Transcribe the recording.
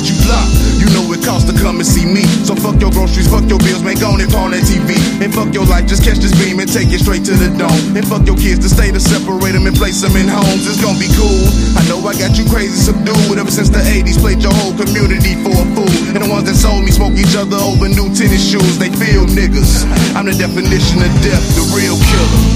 get you blocked. You know it costs to come and see me. So fuck your groceries, fuck your bills, man, go on and pawn that TV. And fuck your life, just catch this beam and take it straight to the dome. And fuck your kids to stay to separate them and place them in homes. It's gonna be cool. I know I got you crazy subdued. Ever since the 80s, played your whole community for a fool. And the ones that sold me smoke each other over new tennis shoes. They feel niggas. I'm the definition of death, the real killer.